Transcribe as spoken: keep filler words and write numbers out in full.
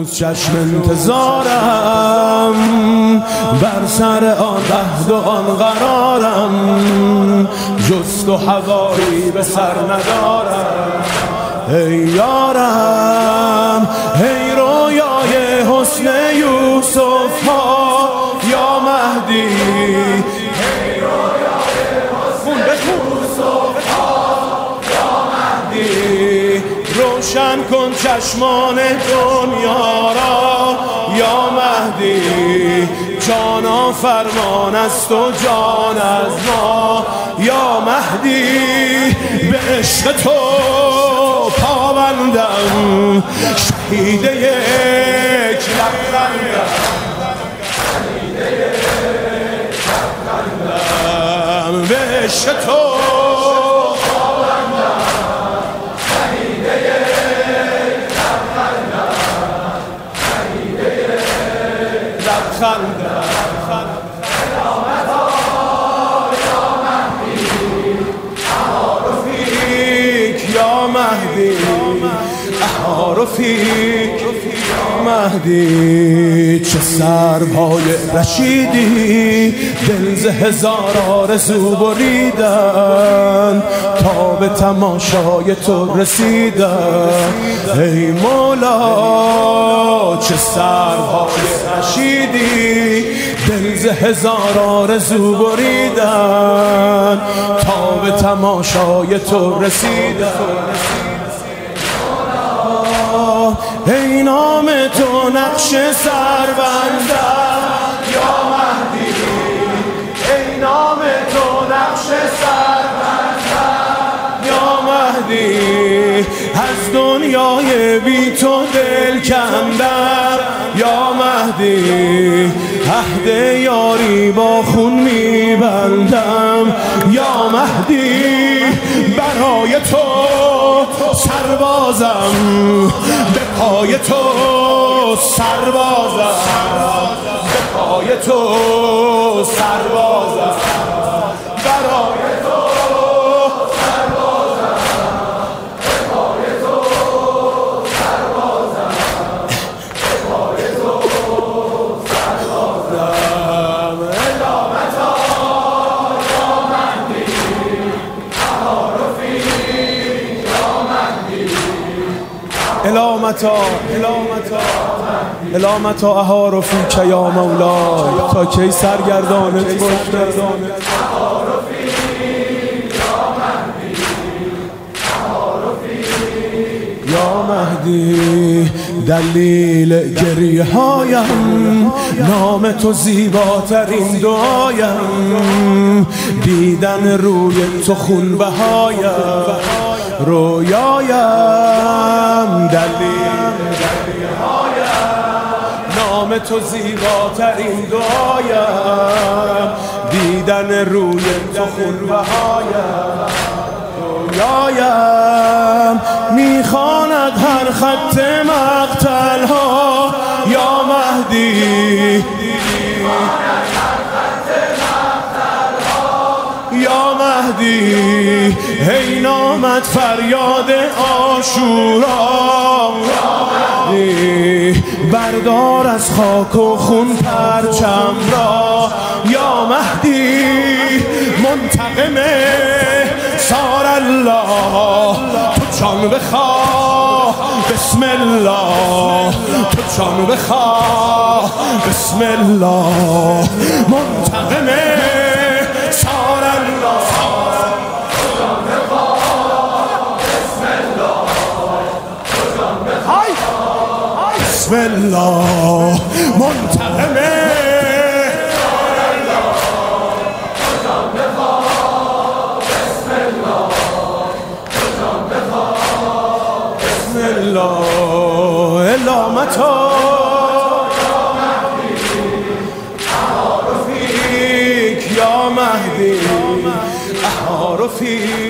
هنوز چشم انتظارم، بر سر آن عهد و آن قرارم، جست و هوایی به سر ندارم. ای یارم ای رویای حسن یوسف ها یا مهدی، ای رویای حسن یوسف ها یا مهدی، روشن کن چشمان دنیا را یا مهدی، جانا فرمان است و جان از ما یا مهدی، به عشق تو پابندم، شهید یک لبخندم، شهید یک لبخندم، به عشق تو پابندم، شهید یک لبخندم، شهید یک لبخندم. رفیق مهدی، چه سرهای رشیدی دل ز هزار آرزو بریدن تا به تماشای تو رسیدن. ای مولا چه سرهای رشیدی دل ز هزار آرزو بریدن تا به تماشای تو رسیدن. ای نام تو نقش سربندم یا مهدی، ای نام تو نقش سربندم یا مهدی، از دنیای بی تو دل کندم یا مهدی، عهد یاری با خون میبندم یا مهدی، برای تو سربازم، به پای تو سربازم، به پای تو سربازم، برای تو سربازم، به پای تو سربازم، به پای تو سربازم. علامتا یا مهدی، اها رفیق یا مهدی، علامتا علامتا علامتا اها رفیق یا مولای، تا کی سرگردانت باشه یا مهدی، دلیل گریه هایم نام تو زیباترین دعایم، دیدن روی تو خون بهایم رویایم، دلیل گریه هایم نام تو زیباترین دعایم، دیدن روی تو خون بهایم رویایم، میخواند هر خط مقتل ها یا مهدی، یا مهدی، ای نامت فریاد عاشورا یا مهدی، بردار از خاک و خون پرچم را یا مهدی، منتقم سار الله، تو جان بخواه بسم الله، تو جان بخواه بسم الله، منتقم سار الله، تو جان بخواه بسم الله، تو جان بخواه بسم الله، منتقم علامتا یا مهدی، اها رفیق یا مهدی، اها رفیق